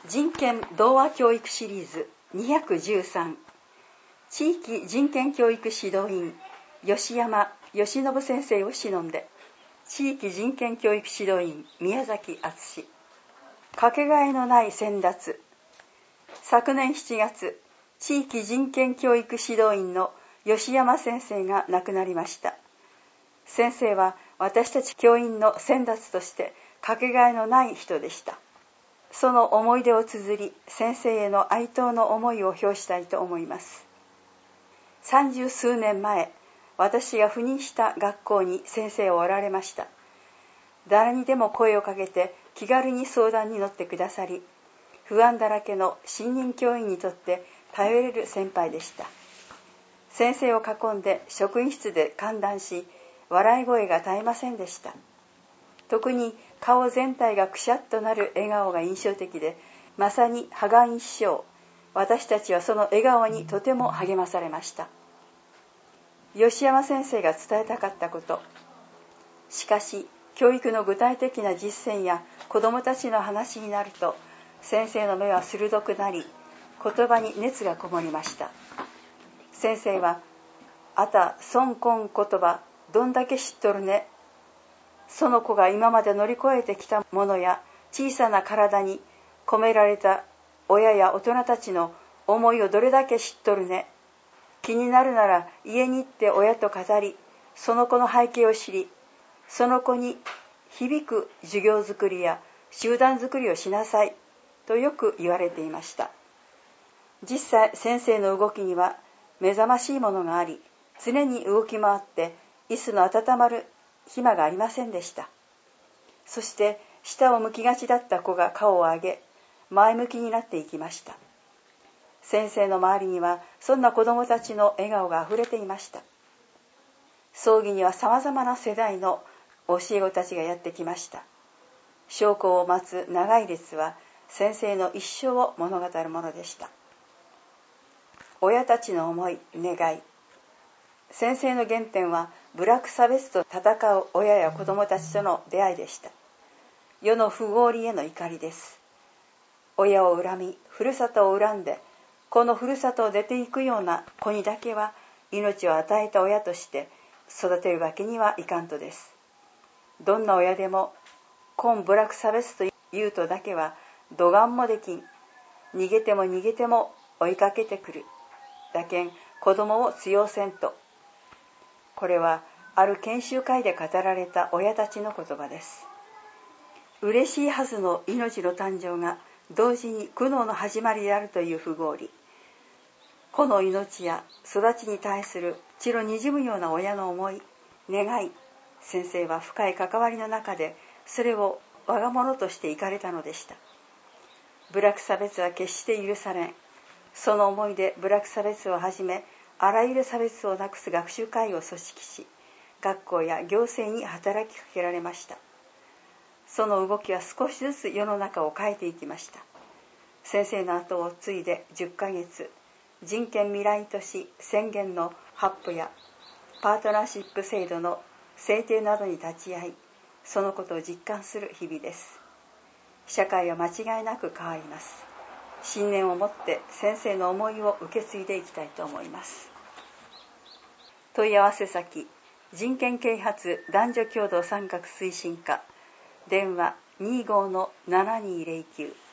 人権童話教育シリーズ213、地域人権教育指導員吉山義信先生を偲んで、地域人権教育指導員宮崎敦、かけがえのない先達。昨年7月、地域人権教育指導員の吉山先生が亡くなりました。先生は私たち教員の先達としてかけがえのない人でした。その思い出を綴り、先生への哀悼の思いを表したいと思います。30数年前、私が赴任した学校に先生はおられました。誰にでも声をかけて気軽に相談に乗ってくださり、不安だらけの新任教員にとって頼れる先輩でした。先生を囲んで職員室で歓談し、笑い声が絶えませんでした。特に顔全体がくしゃっとなる笑顔が印象的で、まさに破顔一生。私たちはその笑顔にとても励まされました。吉山先生が伝えたかったこと。しかし、教育の具体的な実践や子どもたちの話になると、先生の目は鋭くなり、言葉に熱がこもりました。先生は、あた、孫こん言葉、どんだけ知っとるね。その子が今まで乗り越えてきたものや小さな体に込められた親や大人たちの思いをどれだけ知っとるね。気になるなら家に行って親と語り、その子の背景を知り、その子に響く授業づくりや集団づくりをしなさいとよく言われていました。実際先生の動きには目覚ましいものがあり、常に動き回って椅子の温まる暇がありませんでした。そして下を向きがちだった子が顔を上げ、前向きになっていきました。先生の周りにはそんな子どもたちの笑顔があふれていました。葬儀にはさまざまな世代の教え子たちがやってきました。昇降を待つ長い列は先生の一生を物語るものでした。親たちの思い、願い。先生の原点は部落差別と戦う親や子どもたちとの出会いでした。世の不合理への怒りです。親を恨み、ふるさとを恨んで、このふるさとを出ていくような子にだけは命を与えた親として育てるわけにはいかんとです。どんな親でも、今部落差別というとだけはどがんもできん。逃げても逃げても追いかけてくる。だけん子供を強せんと。これはある研修会で語られた親たちの言葉です。嬉しいはずの命の誕生が同時に苦悩の始まりであるという不合理。この命や育ちに対する血のにじむような親の思い、願い、先生は深い関わりの中でそれを我が物として生かれたのでした。部落差別は決して許されん。その思いで部落差別をはじめ、あらゆる差別をなくす学習会を組織し、学校や行政に働きかけられました。その動きは少しずつ世の中を変えていきました。先生の後を継いで10ヶ月、人権未来都市宣言の発布やパートナーシップ制度の制定などに立ち会い、そのことを実感する日々です。社会は間違いなく変わります。信念を持って先生の思いを受け継いでいきたいと思います。問い合わせ先、人権啓発男女共同参画推進課、電話 25-7209